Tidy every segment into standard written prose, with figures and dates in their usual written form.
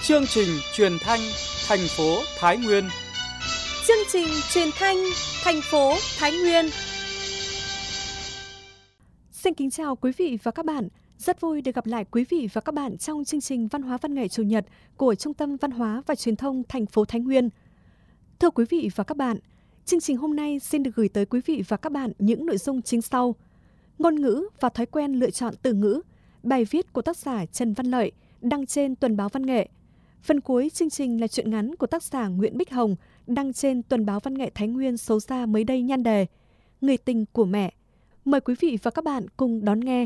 Chương trình truyền thanh thành phố Thái Nguyên. Chương trình truyền thanh thành phố Thái Nguyên. Xin kính chào quý vị và các bạn. Rất vui được gặp lại quý vị và các bạn trong chương trình Văn hóa Văn nghệ Chủ nhật của Trung tâm Văn hóa và Truyền thông thành phố Thái Nguyên. Thưa quý vị và các bạn, chương trình hôm nay xin được gửi tới quý vị và các bạn những nội dung chính sau: ngôn ngữ và thói quen lựa chọn từ ngữ, bài viết của tác giả Trần Văn Lợi đăng trên Tuần báo Văn nghệ. Phần cuối chương trình là truyện ngắn của tác giả Nguyễn Bích Hồng đăng trên Tuần báo Văn nghệ Thái Nguyên số ra mới đây nhan đề Người tình của mẹ. Mời quý vị và các bạn cùng đón nghe.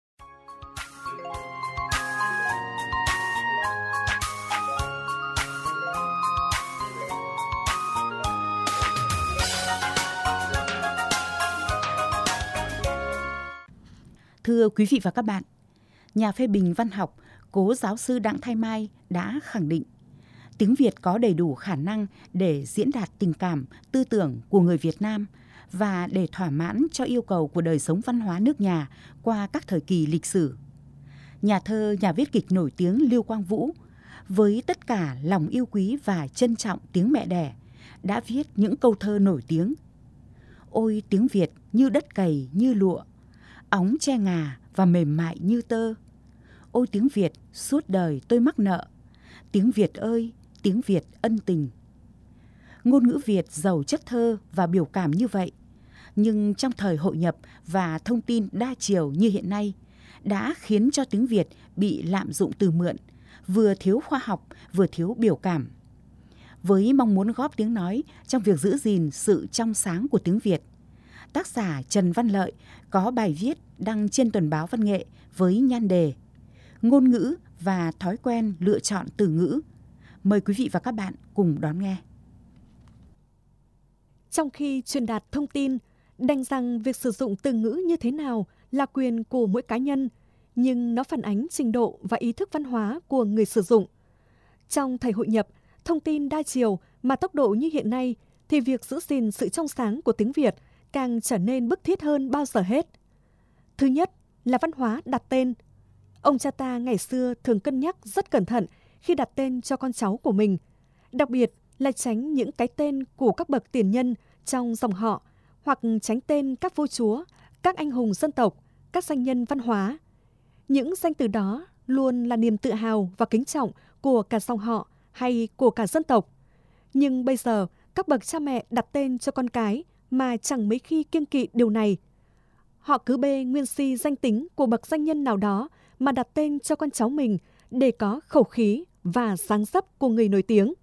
Thưa quý vị và các bạn, nhà phê bình văn học cố giáo sư Đặng Thái Mai đã khẳng định tiếng Việt có đầy đủ khả năng để diễn đạt tình cảm, tư tưởng của người Việt Nam và để thỏa mãn cho yêu cầu của đời sống văn hóa nước nhà qua các thời kỳ lịch sử. Nhà thơ, nhà viết kịch nổi tiếng Lưu Quang Vũ, với tất cả lòng yêu quý và trân trọng tiếng mẹ đẻ, đã viết những câu thơ nổi tiếng. Ôi tiếng Việt như đất cày như lụa, óng che ngà và mềm mại như tơ. Ôi tiếng Việt suốt đời tôi mắc nợ, tiếng Việt ơi, tiếng Việt ân tình. Ngôn ngữ Việt giàu chất thơ và biểu cảm như vậy, nhưng trong thời hội nhập và thông tin đa chiều như hiện nay, đã khiến cho tiếng Việt bị lạm dụng từ mượn, vừa thiếu khoa học, vừa thiếu biểu cảm. Với mong muốn góp tiếng nói trong việc giữ gìn sự trong sáng của tiếng Việt, tác giả Trần Văn Lợi có bài viết đăng trên Tuần báo Văn nghệ với nhan đề Ngôn ngữ và thói quen lựa chọn từ ngữ. Mời quý vị và các bạn cùng đón nghe. Trong khi truyền đạt thông tin, đành rằng việc sử dụng từ ngữ như thế nào là quyền của mỗi cá nhân, nhưng nó phản ánh trình độ và ý thức văn hóa của người sử dụng. Trong thời hội nhập, thông tin đa chiều mà tốc độ như hiện nay, thì việc giữ gìn sự trong sáng của tiếng Việt càng trở nên bức thiết hơn bao giờ hết. Thứ nhất là văn hóa đặt tên. Ông cha ta ngày xưa thường cân nhắc rất cẩn thận khi đặt tên cho con cháu của mình, đặc biệt là tránh những cái tên của các bậc tiền nhân trong dòng họ hoặc tránh tên các vua chúa, các anh hùng dân tộc, các danh nhân văn hóa. Những danh từ đó luôn là niềm tự hào và kính trọng của cả dòng họ hay của cả dân tộc. Nhưng bây giờ, các bậc cha mẹ đặt tên cho con cái mà chẳng mấy khi kiêng kỵ điều này. Họ cứ bê nguyên si danh tính của bậc danh nhân nào đó mà đặt tên cho con cháu mình để có khẩu khí và dáng dấp của người nổi tiếng.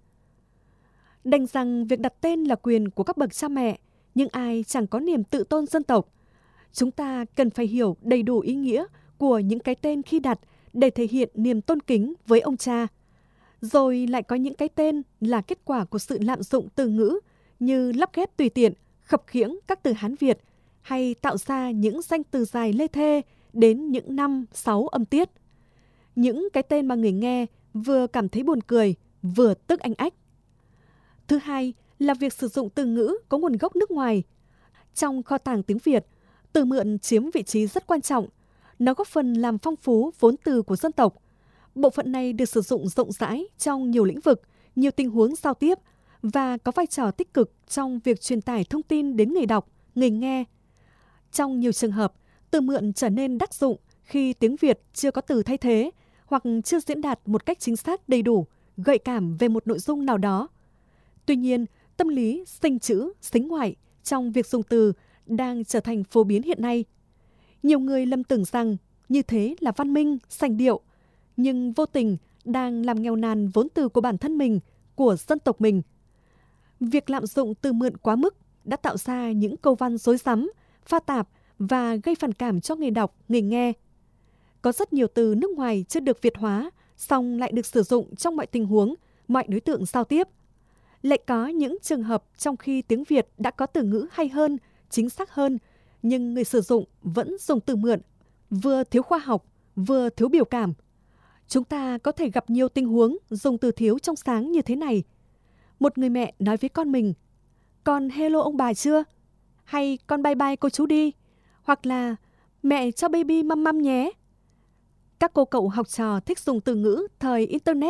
Đành rằng việc đặt tên là quyền của các bậc cha mẹ, nhưng ai chẳng có niềm tự tôn dân tộc. Chúng ta cần phải hiểu đầy đủ ý nghĩa của những cái tên khi đặt để thể hiện niềm tôn kính với ông cha. Rồi lại có những cái tên là kết quả của sự lạm dụng từ ngữ như lắp ghép tùy tiện, khập khiễng các từ Hán Việt hay tạo ra những danh từ dài lê thê đến những 5-6 âm tiết. Những cái tên mà người nghe vừa cảm thấy buồn cười, vừa tức anh ách. Thứ hai là việc sử dụng từ ngữ có nguồn gốc nước ngoài. Trong kho tàng tiếng Việt, từ mượn chiếm vị trí rất quan trọng. Nó góp phần làm phong phú vốn từ của dân tộc. Bộ phận này được sử dụng rộng rãi trong nhiều lĩnh vực, nhiều tình huống giao tiếp và có vai trò tích cực trong việc truyền tải thông tin đến người đọc, người nghe. Trong nhiều trường hợp, từ mượn trở nên đắc dụng khi tiếng Việt chưa có từ thay thế hoặc chưa diễn đạt một cách chính xác đầy đủ, gợi cảm về một nội dung nào đó. Tuy nhiên, tâm lý sinh chữ, xính ngoại trong việc dùng từ đang trở thành phổ biến hiện nay. Nhiều người lầm tưởng rằng như thế là văn minh, sành điệu, nhưng vô tình đang làm nghèo nàn vốn từ của bản thân mình, của dân tộc mình. Việc lạm dụng từ mượn quá mức đã tạo ra những câu văn rối rắm, pha tạp và gây phản cảm cho người đọc, người nghe. Có rất nhiều từ nước ngoài chưa được Việt hóa, song lại được sử dụng trong mọi tình huống, mọi đối tượng giao tiếp. Lại có những trường hợp trong khi tiếng Việt đã có từ ngữ hay hơn, chính xác hơn, nhưng người sử dụng vẫn dùng từ mượn, vừa thiếu khoa học, vừa thiếu biểu cảm. Chúng ta có thể gặp nhiều tình huống dùng từ thiếu trong sáng như thế này. Một người mẹ nói với con mình, con hello ông bà chưa? Hay con bye bye cô chú đi? Hoặc là mẹ cho baby măm măm nhé. Các cô cậu học trò thích dùng từ ngữ thời Internet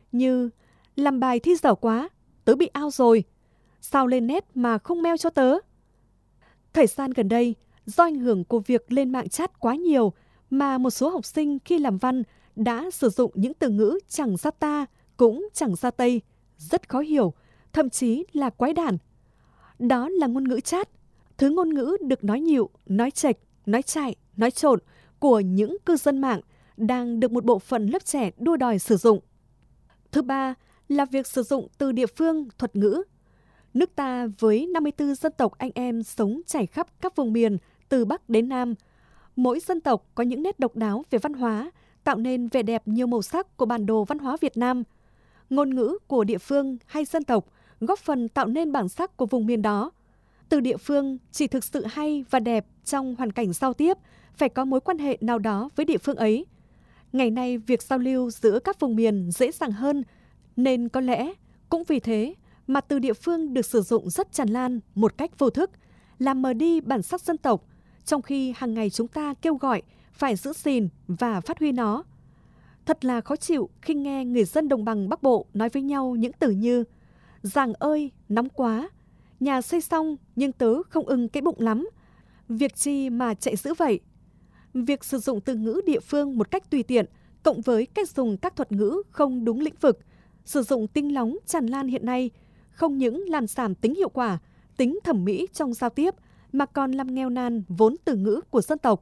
như làm bài thi dở quá, tớ bị out rồi, sao lên net mà không mail cho tớ. Thời gian gần đây, do ảnh hưởng của việc lên mạng chat quá nhiều mà một số học sinh khi làm văn đã sử dụng những từ ngữ chẳng ra ta cũng chẳng ra tây, rất khó hiểu, thậm chí là quái đản. Đó là ngôn ngữ chat, thứ ngôn ngữ được nói nhịu, nói chệch, nói chạy, nói trộn của những cư dân mạng đang được một bộ phận lớp trẻ đua đòi sử dụng. Thứ ba là việc sử dụng từ địa phương, thuật ngữ. Nước ta với 54 dân tộc anh em sống trải khắp các vùng miền từ Bắc đến Nam. Mỗi dân tộc có những nét độc đáo về văn hóa, tạo nên vẻ đẹp nhiều màu sắc của bản đồ văn hóa Việt Nam. Ngôn ngữ của địa phương hay dân tộc góp phần tạo nên bản sắc của vùng miền đó. Từ địa phương chỉ thực sự hay và đẹp trong hoàn cảnh giao tiếp, phải có mối quan hệ nào đó với địa phương ấy. Ngày nay việc giao lưu giữa các vùng miền dễ dàng hơn, nên có lẽ cũng vì thế mà từ địa phương được sử dụng rất tràn lan một cách vô thức, làm mờ đi bản sắc dân tộc, trong khi hàng ngày chúng ta kêu gọi phải giữ gìn và phát huy nó. Thật là khó chịu khi nghe người dân đồng bằng Bắc Bộ nói với nhau những từ như Giàng ơi, nóng quá, nhà xây xong nhưng tớ không ưng cái bụng lắm, việc chi mà chạy dữ vậy. Việc sử dụng từ ngữ địa phương một cách tùy tiện, cộng với cách dùng các thuật ngữ không đúng lĩnh vực, sử dụng tinh lóng tràn lan hiện nay, không những làm giảm tính hiệu quả, tính thẩm mỹ trong giao tiếp, mà còn làm nghèo nàn vốn từ ngữ của dân tộc.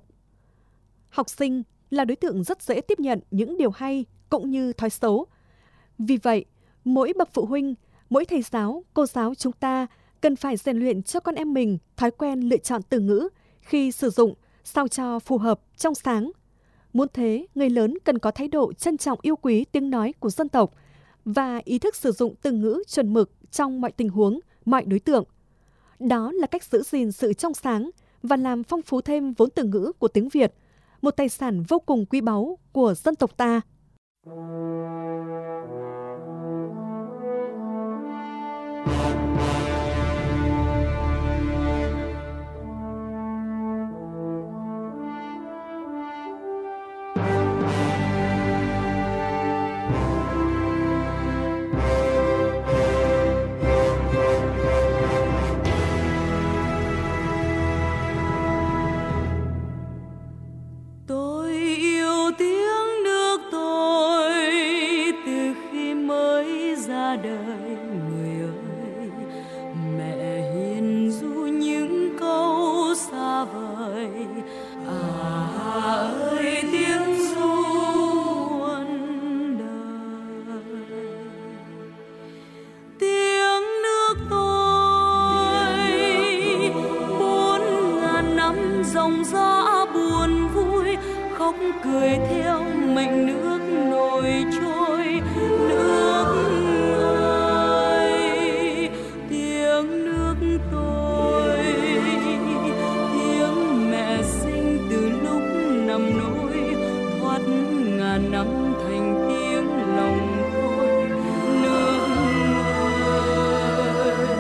Học sinh là đối tượng rất dễ tiếp nhận những điều hay cũng như thói xấu. Vì vậy, mỗi bậc phụ huynh, mỗi thầy giáo, cô giáo chúng ta cần phải rèn luyện cho con em mình thói quen lựa chọn từ ngữ khi sử dụng sao cho phù hợp, trong sáng. Muốn thế, người lớn cần có thái độ trân trọng yêu quý tiếng nói của dân tộc và ý thức sử dụng từ ngữ chuẩn mực trong mọi tình huống, mọi đối tượng. Đó là cách giữ gìn sự trong sáng và làm phong phú thêm vốn từ ngữ của tiếng Việt, một tài sản vô cùng quý báu của dân tộc ta. đời người ơi, mẹ hiền ru những câu xa vời. Ơi tiếng ru muôn đời, tiếng nước tôi 4000 năm dòng dã buồn vui, khóc cười theo mệnh nước nổi trôi. Nước ơi, tiếng nước tôi, tiếng mẹ sinh từ lúc nằm nôi, thoát ngàn năm thành tiếng lòng tôi. Nước ơi,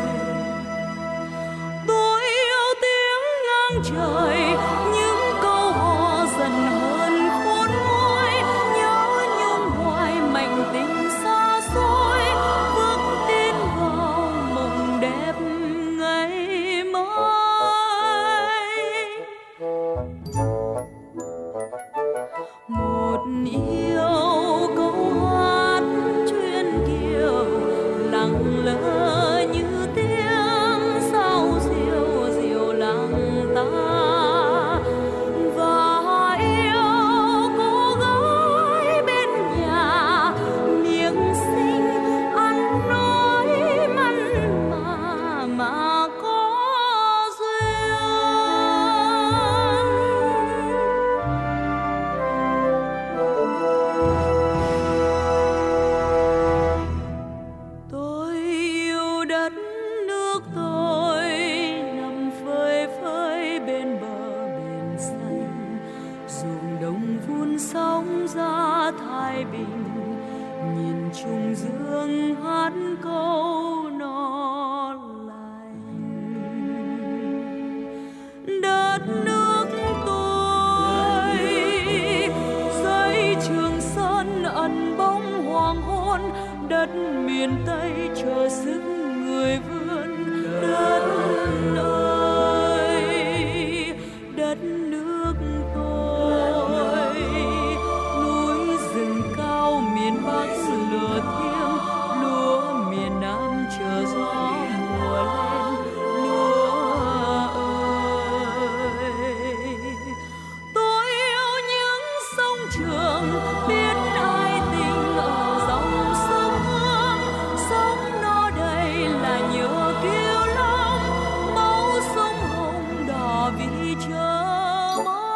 tôi yêu tiếng ngang trời, những câu hò dần hơn khôn nguôi, nhớ nhung hoài mạnh tình xa xôi, vững tin vào mộng đẹp ngày mai. Một yêu câu hát chuyên kiều, lặng lẽ như tiếng sao diều diều làng ta. Và yêu cô gái bên nhà, miệng xinh ăn nói mặn mà có duyên. Tôi yêu đất nước tôi, nằm phơi phới bên bờ biển xanh, ruộng đồng vun sóng ra thái bình, nhìn trùng dương hát câu no lành. Đất nước tôi, dãy Trường Sơn ẩn bóng hoàng hôn, trường, biết ai tình ở dòng sông Hương. Sông nó đây là nhớ kiêu long, máu sông Hồng đỏ vì chờ mong.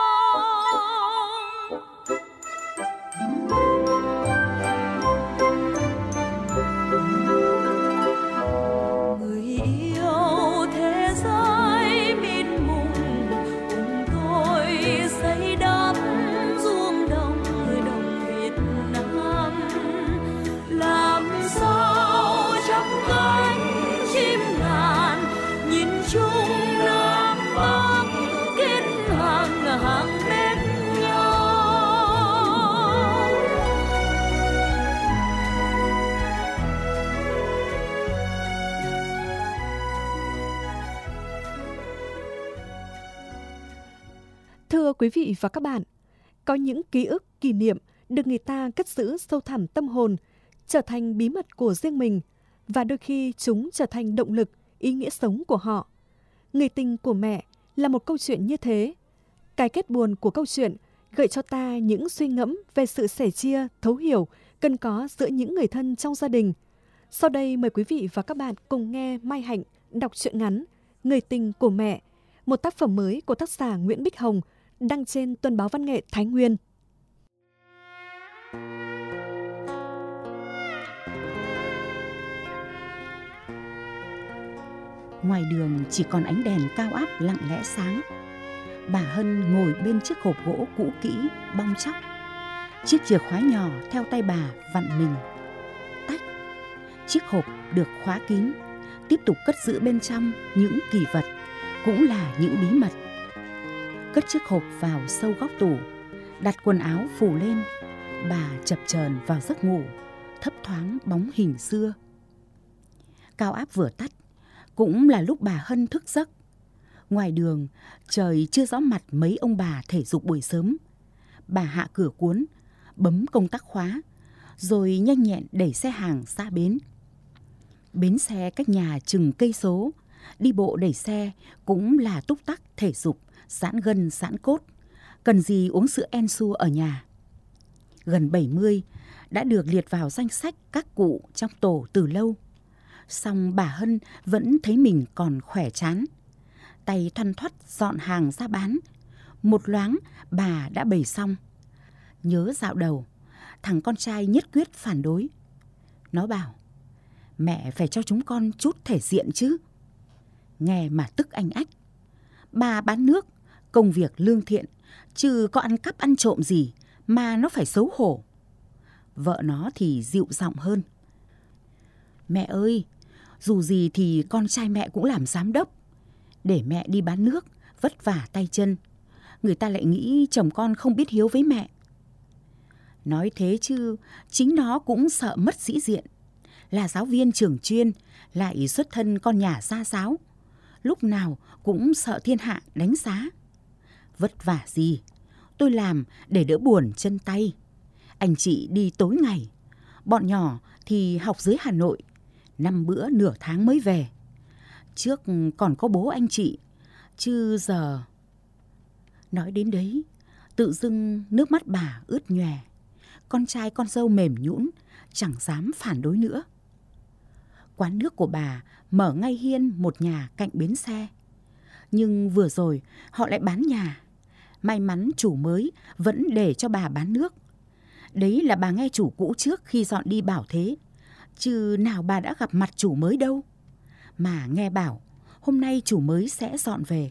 Người yêu thế giới mịt mùng, cùng tôi xây đắp ruộng đồng Việt Nam. Làm sao trong cánh chim ngàn, nhìn chung Nam Bắc kết hàng bên nhau. Thưa quý vị và các bạn, có những ký ức, kỷ niệm được người ta cất giữ sâu thẳm tâm hồn, trở thành bí mật của riêng mình, và đôi khi chúng trở thành động lực, ý nghĩa sống của họ. Người tình của mẹ là một câu chuyện như thế. Cái kết buồn của câu chuyện gợi cho ta những suy ngẫm về sự sẻ chia, thấu hiểu cần có giữa những người thân trong gia đình. Sau đây mời quý vị và các bạn cùng nghe Mai Hạnh đọc truyện ngắn Người tình của mẹ, một tác phẩm mới của tác giả Nguyễn Bích Hồng, đăng trên Tuần báo Văn nghệ Thái Nguyên. Ngoài đường chỉ còn ánh đèn cao áp lặng lẽ sáng. Bà Hân ngồi bên chiếc hộp gỗ cũ kỹ, bong tróc. Chiếc chìa khóa nhỏ theo tay bà vặn mình. Tách. Chiếc hộp được khóa kín, tiếp tục cất giữ bên trong những kỷ vật, cũng là những bí mật. Cất chiếc hộp vào sâu góc tủ, đặt quần áo phủ lên. Bà chập chờn vào giấc ngủ, thấp thoáng bóng hình xưa. Cao áp vừa tắt, cũng là lúc bà Hân thức giấc. Ngoài đường, trời chưa rõ mặt mấy ông bà thể dục buổi sớm. Bà hạ cửa cuốn, bấm công tắc khóa, rồi nhanh nhẹn đẩy xe hàng ra bến. Bến xe cách nhà chừng cây số, đi bộ đẩy xe cũng là túc tắc thể dục, giãn gân giãn cốt. Cần gì uống sữa Ensu ở nhà. Gần 70, đã được liệt vào danh sách các cụ trong tổ từ lâu. Song bà Hân vẫn thấy mình còn khỏe chán. Tay thoăn thoắt dọn hàng ra bán. Một loáng bà đã bày xong. Nhớ dạo đầu, thằng con trai nhất quyết phản đối. Nó bảo, mẹ phải cho chúng con chút thể diện chứ. Nghe mà tức anh ách. Bà bán nước, công việc lương thiện, chứ có ăn cắp ăn trộm gì mà nó phải xấu hổ. Vợ nó thì dịu giọng hơn. Mẹ ơi, dù gì thì con trai mẹ cũng làm giám đốc. Để mẹ đi bán nước, vất vả tay chân. Người ta lại nghĩ chồng con không biết hiếu với mẹ. Nói thế chứ, chính nó cũng sợ mất sĩ diện. Là giáo viên trường chuyên, lại xuất thân con nhà gia giáo. Lúc nào cũng sợ thiên hạ đánh giá. Vất vả gì, tôi làm để đỡ buồn chân tay. Anh chị đi tối ngày, bọn nhỏ thì học dưới Hà Nội, 5 bữa nửa tháng mới về. Trước còn có bố anh chị, chứ giờ... Nói đến đấy, tự dưng nước mắt bà ướt nhòe. Con trai con dâu mềm nhũn, chẳng dám phản đối nữa. Quán nước của bà mở ngay hiên một nhà cạnh bến xe. Nhưng vừa rồi họ lại bán nhà. May mắn chủ mới vẫn để cho bà bán nước. Đấy là bà nghe chủ cũ trước khi dọn đi bảo thế. Chứ nào bà đã gặp mặt chủ mới đâu. Mà nghe bảo hôm nay chủ mới sẽ dọn về.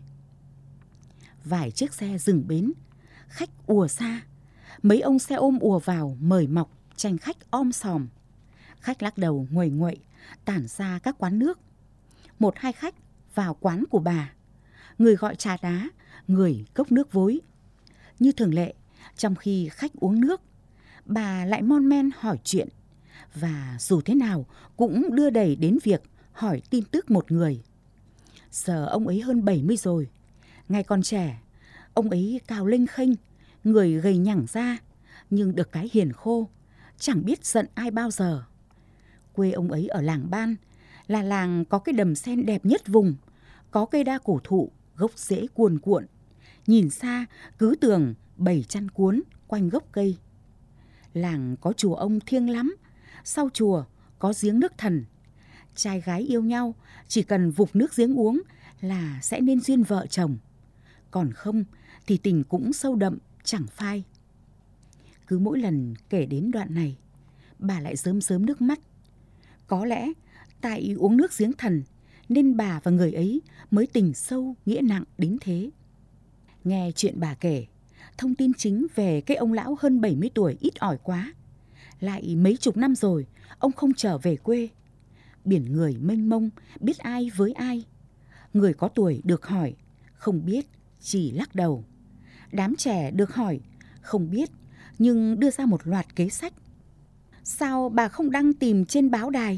Vài chiếc xe dừng bến, khách ùa xa. Mấy ông xe ôm ùa vào mời mọc, tranh khách om sòm. Khách lắc đầu nguầy nguậy, tản ra các quán nước. 1-2 khách vào quán của bà. Người gọi trà đá, người cốc nước vối. Như thường lệ, trong khi khách uống nước, bà lại mon men hỏi chuyện. Và dù thế nào cũng đưa đẩy đến việc hỏi tin tức một người. Giờ ông ấy hơn 70 rồi. Ngày còn trẻ, ông ấy cao lênh khênh, người gầy nhẳng ra, nhưng được cái hiền khô, chẳng biết giận ai bao giờ. Quê ông ấy ở làng Ban, là làng có cái đầm sen đẹp nhất vùng, có cây đa cổ thụ, gốc rễ cuồn cuộn. Nhìn xa cứ tưởng bầy chăn cuốn quanh gốc cây. Làng có chùa ông thiêng lắm, sau chùa có giếng nước thần. Trai gái yêu nhau, chỉ cần vục nước giếng uống là sẽ nên duyên vợ chồng. Còn không thì tình cũng sâu đậm, chẳng phai. Cứ mỗi lần kể đến đoạn này, bà lại rơm rớm nước mắt. Có lẽ tại uống nước giếng thần nên bà và người ấy mới tình sâu nghĩa nặng đến thế. Nghe chuyện bà kể, thông tin chính về cái ông lão hơn 70 tuổi ít ỏi quá. Lại mấy chục năm rồi, ông không trở về quê. Biển người mênh mông, biết ai với ai. Người có tuổi được hỏi, không biết, chỉ lắc đầu. Đám trẻ được hỏi, không biết, nhưng đưa ra một loạt kế sách. Sao bà không đăng tìm trên báo đài?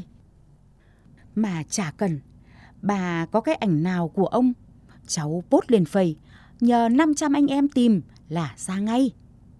Mà chả cần, bà có cái ảnh nào của ông, cháu post lên Face, nhờ 500 anh em tìm là ra ngay.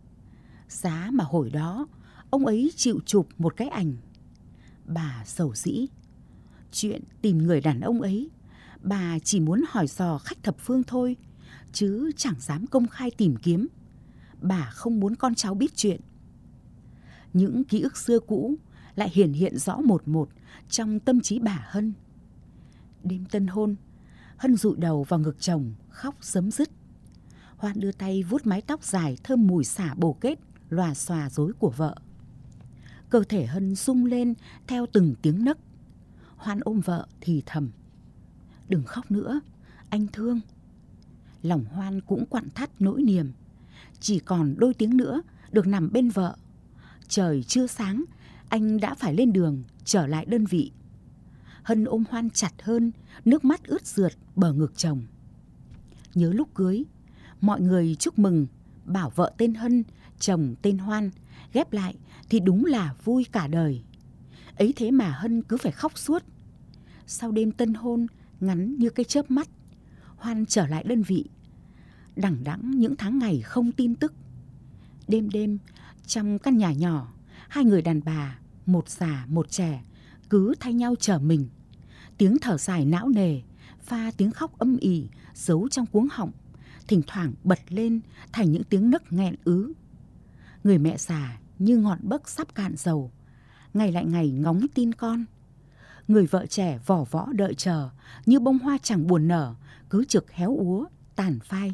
Giá mà hồi đó, ông ấy chịu chụp một cái ảnh. Bà sầu dĩ. Chuyện tìm người đàn ông ấy, bà chỉ muốn hỏi dò khách thập phương thôi, chứ chẳng dám công khai tìm kiếm. Bà không muốn con cháu biết chuyện. Những ký ức xưa cũ lại hiển hiện rõ một một trong tâm trí bà Hân. Đêm tân hôn, Hân dụi đầu vào ngực chồng, khóc sấm dứt. Hoan đưa tay vuốt mái tóc dài thơm mùi xả bồ kết, lòa xòa rối của vợ. Cơ thể Hân rung lên theo từng tiếng nấc. Hoan ôm vợ thì thầm: "Đừng khóc nữa, anh thương." Lòng Hoan cũng quặn thắt nỗi niềm. Chỉ còn đôi tiếng nữa được nằm bên vợ. Trời chưa sáng, anh đã phải lên đường trở lại đơn vị. Hân ôm Hoan chặt hơn, nước mắt ướt rượt bờ ngực chồng. Nhớ lúc cưới, mọi người chúc mừng, bảo vợ tên Hân, chồng tên Hoan, ghép lại thì đúng là vui cả đời. Ấy thế mà Hân cứ phải khóc suốt. Sau đêm tân hôn ngắn như cái chớp mắt, Hoan trở lại đơn vị. Đằng đẵng những tháng ngày không tin tức. Đêm đêm trong căn nhà nhỏ, hai người đàn bà, một già một trẻ, cứ thay nhau chở mình. Tiếng thở dài não nề pha tiếng khóc âm ỉ giấu trong cuống họng, thỉnh thoảng bật lên thành những tiếng nấc nghẹn ứ. Người mẹ già như ngọn bấc sắp cạn dầu, ngày lại ngày ngóng tin con. Người vợ trẻ vỏ võ đợi chờ như bông hoa chẳng buồn nở, cứ trực héo úa tàn phai.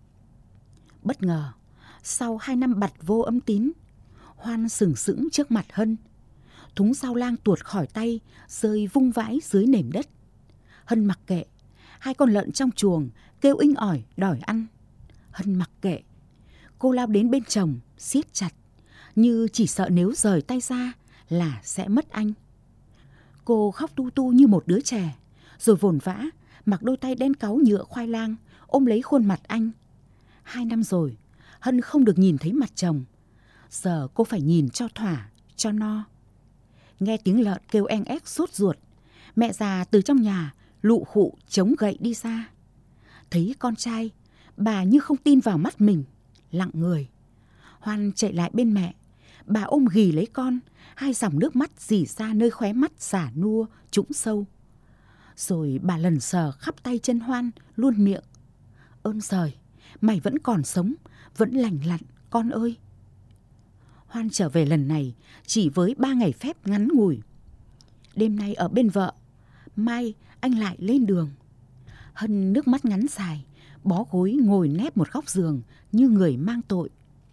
Bất ngờ, sau 2 năm bặt vô âm tín, Hoan sừng sững trước mặt Hân. Thúng rau lang tuột khỏi tay, rơi vung vãi dưới nền đất. Hân mặc kệ, hai con lợn trong chuồng kêu inh ỏi đòi ăn. Hân mặc kệ, cô lao đến bên chồng, siết chặt, như chỉ sợ nếu rời tay ra là sẽ mất anh. Cô khóc tu tu như một đứa trẻ, rồi vồn vã mặc đôi tay đen cáu nhựa khoai lang, ôm lấy khuôn mặt anh. 2 năm rồi, Hân không được nhìn thấy mặt chồng. Giờ cô phải nhìn cho thỏa, cho no. Nghe tiếng lợn kêu eng ép sốt ruột, mẹ già từ trong nhà lụ khụ chống gậy đi ra. Thấy con trai, bà như không tin vào mắt mình, lặng người. Hoan chạy lại bên mẹ, bà ôm ghì lấy con, hai dòng nước mắt rỉ ra nơi khóe mắt già nua trũng sâu. Rồi bà lần sờ khắp tay chân Hoan, luôn miệng: "Ơn trời, mày vẫn còn sống, vẫn lành lặn con ơi." Hoan trở về lần này chỉ với 3 ngày phép ngắn ngủi. Đêm nay ở bên vợ, mai anh lại lên đường. Hân nước mắt ngắn dài, bó gối ngồi nép một góc giường như người mang tội.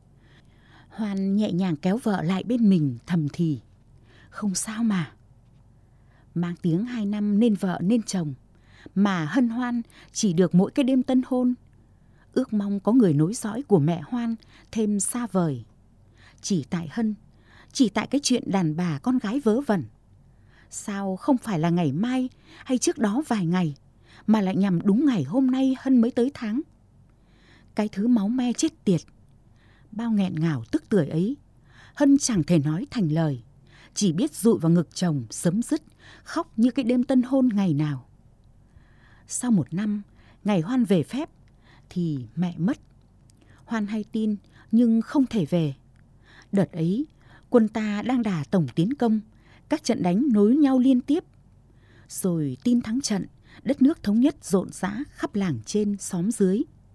Hoan nhẹ nhàng kéo vợ lại bên mình thầm thì: "Không sao mà." Mang tiếng 2 năm nên vợ nên chồng, mà Hân Hoan chỉ được mỗi cái đêm tân hôn. Ước mong có người nối dõi của mẹ Hoan thêm xa vời. Chỉ tại Hân, chỉ tại cái chuyện đàn bà con gái vớ vẩn. Sao không phải là ngày mai hay trước đó vài ngày, mà lại nhằm đúng ngày hôm nay Hân mới tới tháng? Cái thứ máu me chết tiệt. Bao nghẹn ngào tức tưởi ấy, Hân chẳng thể nói thành lời, chỉ biết dụi vào ngực chồng sấm dứt, khóc như cái đêm tân hôn ngày nào. Sau 1 năm, ngày Hoan về phép, thì mẹ mất. Hoan hay tin nhưng không thể về. Đợt ấy, quân ta đang đà tổng tiến công, các trận đánh nối nhau liên tiếp. Rồi tin thắng trận, đất nước thống nhất rộn rã khắp làng trên xóm dưới.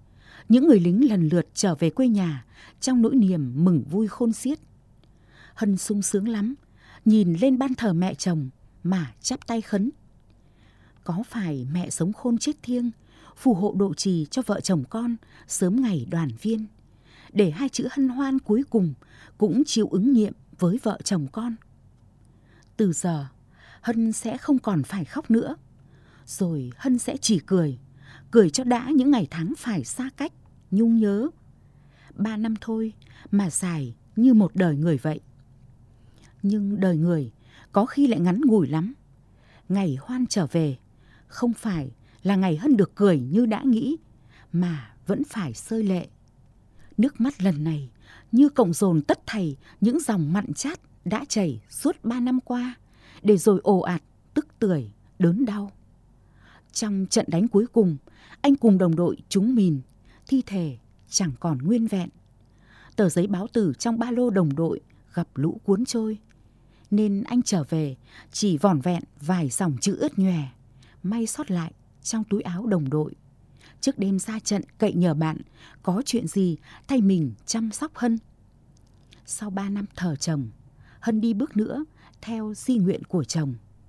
những người lính lần lượt trở về quê nhà trong nỗi niềm mừng vui khôn xiết. Hân sung sướng lắm, nhìn lên ban thờ mẹ chồng mà chắp tay khấn. Có phải mẹ sống khôn chết thiêng, phù hộ độ trì cho vợ chồng con sớm ngày đoàn viên, để hai chữ hân hoan cuối cùng cũng chịu ứng nghiệm với vợ chồng con. Từ giờ, Hân sẽ không còn phải khóc nữa. Rồi Hân sẽ chỉ cười cho đã những ngày tháng phải xa cách, nhung nhớ. 3 năm thôi mà dài như một đời người vậy. Nhưng đời người có khi lại ngắn ngủi lắm. Ngày Hoan trở về không phải là ngày Hân được cười như đã nghĩ, mà vẫn phải rơi lệ. Nước mắt lần này như cộng dồn tất thảy những dòng mặn chát đã chảy suốt 3 năm qua, để rồi ồ ạt, tức tưởi, đớn đau. Trong trận đánh cuối cùng, anh cùng đồng đội trúng mìn, thi thể chẳng còn nguyên vẹn. Tờ giấy báo tử trong ba lô đồng đội gặp lũ cuốn trôi, nên anh trở về chỉ vỏn vẹn vài dòng chữ ướt nhòe, may sót lại trong túi áo đồng đội. Trước đêm ra trận cậy nhờ bạn có chuyện gì thay mình chăm sóc Hân. Sau 3 năm thờ chồng, Hân đi bước nữa theo di nguyện của chồng.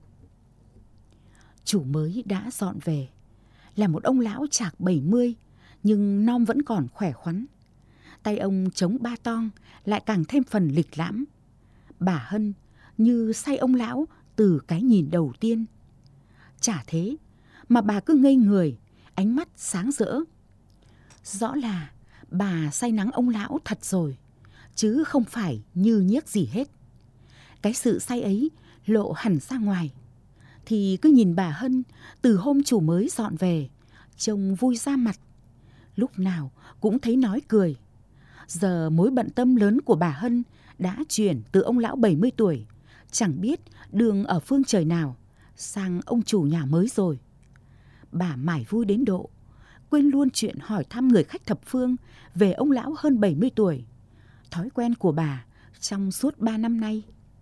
Chủ mới đã dọn về, là một ông lão chạc 70, nhưng non vẫn còn khỏe khoắn. Tay ông chống ba tong lại càng thêm phần lịch lãm. Bà Hân như say ông lão từ cái nhìn đầu tiên. Chả thế mà bà cứ ngây người, ánh mắt sáng rỡ. Rõ là bà say nắng ông lão thật rồi, chứ không phải như nhiếc gì hết. Cái sự say ấy lộ hẳn ra ngoài. Thì cứ nhìn bà Hân từ hôm chủ mới dọn về, trông vui ra mặt, lúc nào cũng thấy nói cười. Giờ mối bận tâm lớn của bà Hân đã chuyển từ ông lão 70 tuổi, chẳng biết đường ở phương trời nào, sang ông chủ nhà mới rồi. Bà mải vui đến độ quên luôn chuyện hỏi thăm người khách thập phương về ông lão hơn 70 tuổi, thói quen của bà trong suốt 3 năm nay.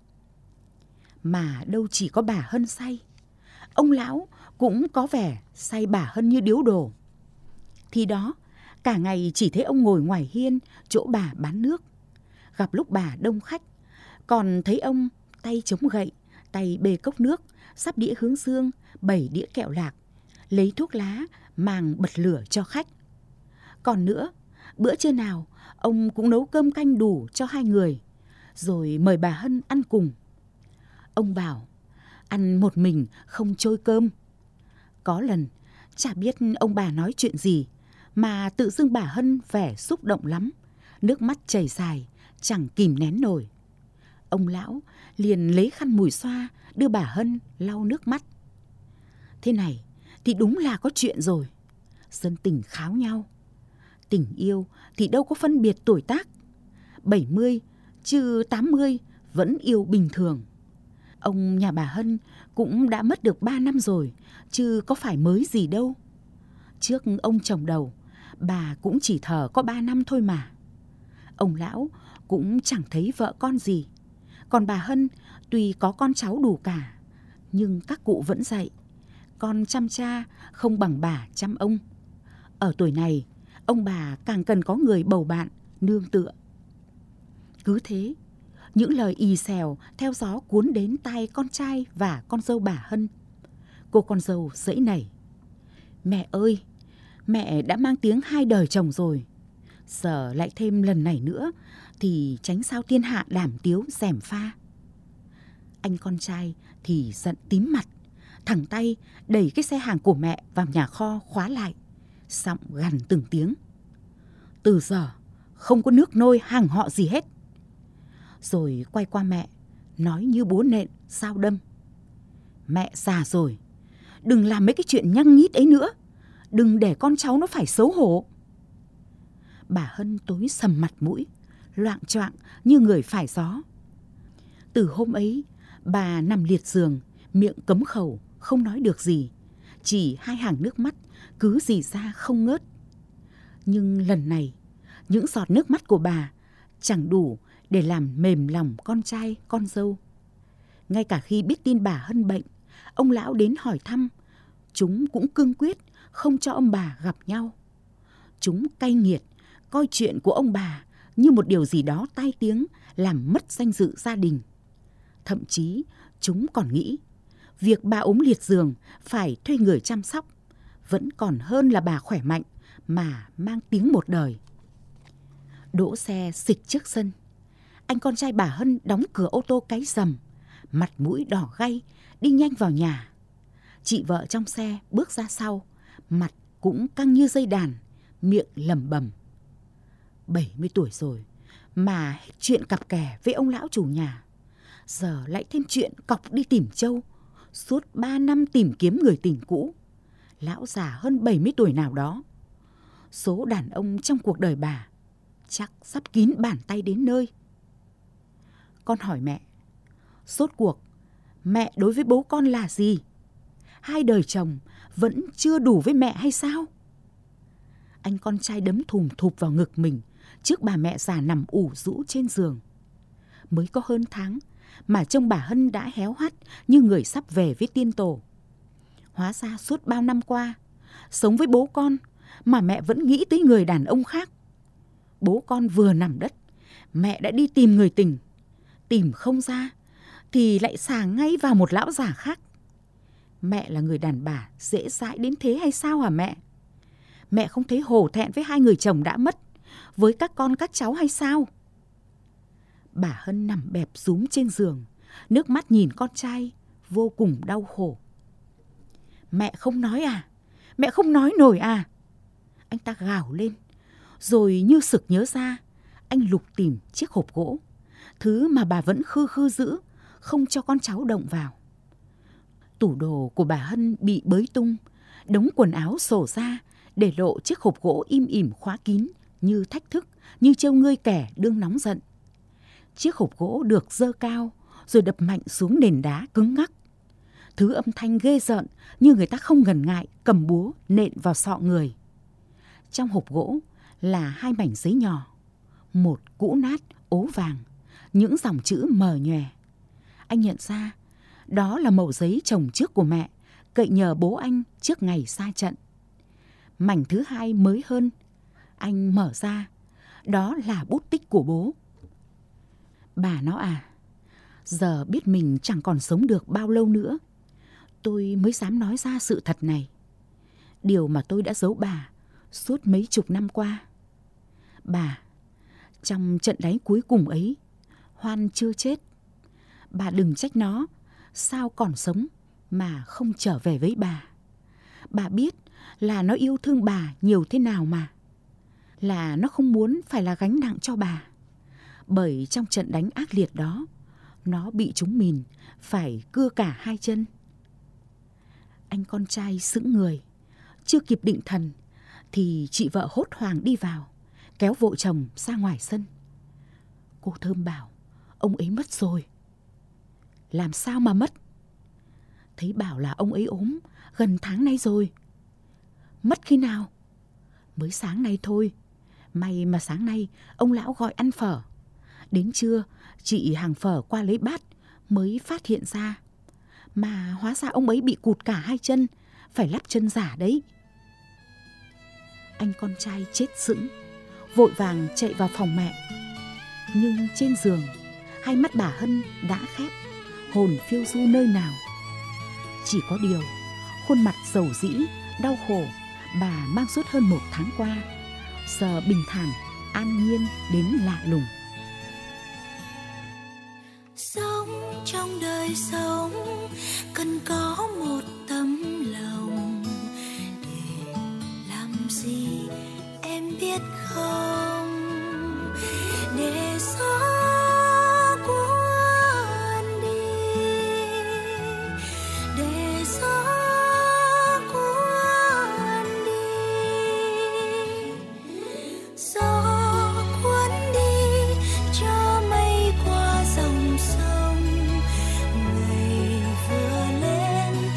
Mà đâu chỉ có bà Hân say, ông lão cũng có vẻ say bà Hân như điếu đồ. Thì đó, cả ngày chỉ thấy ông ngồi ngoài hiên chỗ bà bán nước. Gặp lúc bà đông khách, còn thấy ông tay chống gậy, tay bê cốc nước, sắp đĩa hướng dương, 7 đĩa kẹo lạc, lấy thuốc lá mang bật lửa cho khách. Còn nữa, bữa trưa nào ông cũng nấu cơm canh đủ cho 2 người, rồi mời bà Hân ăn cùng. Ông bảo ăn một mình không trôi cơm. Có lần chả biết ông bà nói chuyện gì mà tự dưng bà Hân vẻ xúc động lắm, nước mắt chảy dài chẳng kìm nén nổi. Ông lão liền lấy khăn mùi xoa đưa bà Hân lau nước mắt. Thế này thì đúng là có chuyện rồi. Dân tình kháo nhau. Tình yêu thì đâu có phân biệt tuổi tác, 70 chứ 80 vẫn yêu bình thường. Ông nhà bà Hân cũng đã mất được 3 năm rồi, chứ có phải mới gì đâu. Trước ông chồng đầu, bà cũng chỉ thờ có 3 năm thôi mà. Ông lão cũng chẳng thấy vợ con gì. Còn bà Hân tuy có con cháu đủ cả, nhưng các cụ vẫn dạy, con chăm cha không bằng bà chăm ông. Ở tuổi này, ông bà càng cần có người bầu bạn, nương tựa. Cứ thế, những lời ì xèo theo gió cuốn đến tai con trai và con dâu bà Hân. Cô con dâu dãy nảy: Mẹ ơi, mẹ đã mang tiếng 2 đời chồng rồi. Giờ lại thêm lần này nữa thì tránh sao thiên hạ đảm tiếu gièm pha. Anh con trai thì giận tím mặt, thẳng tay đẩy cái xe hàng của mẹ vào nhà kho khóa lại, giọng gằn từng tiếng: Từ giờ không có nước nôi hàng họ gì hết. Rồi quay qua mẹ, nói như búa nện sao đâm: Mẹ già rồi, đừng làm mấy cái chuyện nhăng nhít ấy nữa, đừng để con cháu nó phải xấu hổ. Bà Hân tối sầm mặt mũi, loạng choạng như người phải gió. Từ hôm ấy, bà nằm liệt giường, miệng cấm khẩu, không nói được gì, chỉ 2 hàng nước mắt cứ rỉ ra không ngớt. Nhưng lần này, những giọt nước mắt của bà chẳng đủ để làm mềm lòng con trai, con dâu. Ngay cả khi biết tin bà Hân bệnh, ông lão đến hỏi thăm, chúng cũng cương quyết không cho ông bà gặp nhau. Chúng cay nghiệt, coi chuyện của ông bà như một điều gì đó tai tiếng, làm mất danh dự gia đình. Thậm chí chúng còn nghĩ việc bà ốm liệt giường phải thuê người chăm sóc vẫn còn hơn là bà khỏe mạnh mà mang tiếng một đời. Đỗ xe xịch trước sân, anh con trai bà Hân đóng cửa ô tô cáy rầm, mặt mũi đỏ gay, đi nhanh vào nhà. Chị vợ trong xe bước ra sau, mặt cũng căng như dây đàn, miệng lẩm bẩm: 70 tuổi rồi mà hết chuyện cặp kè với ông lão chủ nhà, giờ lại thêm chuyện cọc đi tìm trâu. Suốt 3 năm tìm kiếm người tình cũ, lão già hơn 70 tuổi nào đó. Số đàn ông trong cuộc đời bà chắc sắp kín bàn tay đến nơi. Con hỏi mẹ, rốt cuộc mẹ đối với bố con là gì? 2 đời chồng vẫn chưa đủ với mẹ hay sao? Anh con trai đấm thùm thụp vào ngực mình trước bà mẹ già nằm ủ rũ trên giường. Mới có hơn tháng mà trông bà Hân đã héo hắt như người sắp về với tiên tổ. Hóa ra suốt bao năm qua, sống với bố con mà mẹ vẫn nghĩ tới người đàn ông khác. Bố con vừa nằm đất, mẹ đã đi tìm người tình. Tìm không ra thì lại xà ngay vào một lão già khác. Mẹ là người đàn bà dễ dãi đến thế hay sao hả mẹ? Mẹ không thấy hổ thẹn với 2 người chồng đã mất, với các con các cháu hay sao? Bà Hân nằm bẹp rúm trên giường, nước mắt nhìn con trai vô cùng đau khổ. Mẹ không nói à? Mẹ không nói nổi à? Anh ta gào lên. Rồi như sực nhớ ra, anh lục tìm chiếc hộp gỗ, thứ mà bà vẫn khư khư giữ, không cho con cháu động vào. Tủ đồ của bà Hân bị bới tung, đống quần áo xổ ra, để lộ chiếc hộp gỗ im ỉm khóa kín, như thách thức, như trêu ngươi kẻ đương nóng giận. Chiếc hộp gỗ được giơ cao, rồi đập mạnh xuống nền đá cứng ngắc. Thứ âm thanh ghê rợn như người ta không ngần ngại cầm búa nện vào sọ người. Trong hộp gỗ là 2 mảnh giấy nhỏ, một cũ nát, ố vàng, những dòng chữ mờ nhòe. Anh nhận ra đó là mẩu giấy chồng trước của mẹ, cậy nhờ bố anh trước ngày xa trận. Mảnh thứ 2 mới hơn, anh mở ra, đó là bút tích của bố. Bà nó à, giờ biết mình chẳng còn sống được bao lâu nữa, tôi mới dám nói ra sự thật này. Điều mà tôi đã giấu bà suốt mấy chục năm qua. Bà, trong trận đánh cuối cùng ấy, Hoan chưa chết. Bà đừng trách nó, sao còn sống mà không trở về với bà. Bà biết là nó yêu thương bà nhiều thế nào mà. Là nó không muốn phải là gánh nặng cho bà. Bởi trong trận đánh ác liệt đó, nó bị trúng mìn, phải cưa cả 2 chân. Anh con trai sững người, chưa kịp định thần thì chị vợ hốt hoảng đi vào, kéo vội chồng ra ngoài sân. Cô Thơm bảo ông ấy mất rồi. Làm sao mà mất? Thấy bảo là ông ấy ốm gần tháng nay rồi. Mất khi nào? Mới sáng nay thôi. May mà sáng nay ông lão gọi ăn phở. Đến trưa chị hàng phở qua lấy bát mới phát hiện ra. Mà hóa ra ông ấy bị cụt cả 2 chân, phải lắp chân giả đấy. Anh con trai chết sững, vội vàng chạy vào phòng mẹ. Nhưng trên giường, 2 mắt bà Hân đã khép, hồn phiêu du nơi nào. Chỉ có điều, khuôn mặt rầu rĩ, đau khổ bà mang suốt hơn 1 tháng qua, giờ bình thản, an nhiên đến lạ lùng. Sống trong đời sống cần có một tấm lòng, để làm gì em biết không? Để gió cuốn đi, để gió cuốn đi, gió cuốn đi cho mây qua dòng sông. Ngày vừa lên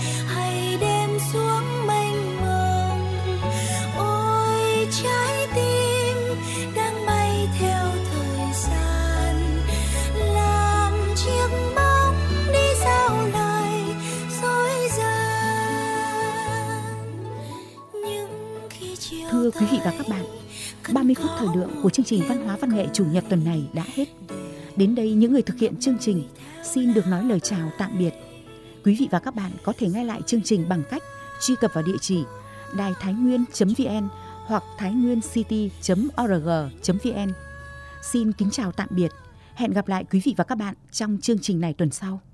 Thưa quý vị và các bạn, 30 phút thời lượng của chương trình Văn hóa Văn nghệ Chủ nhật tuần này đã hết. Đến đây những người thực hiện chương trình xin được nói lời chào tạm biệt. Quý vị và các bạn có thể nghe lại chương trình bằng cách truy cập vào địa chỉ đài-thái-nguyên.vn hoặc thainguyencity.org.vn. Xin kính chào tạm biệt. Hẹn gặp lại quý vị và các bạn trong chương trình này tuần sau.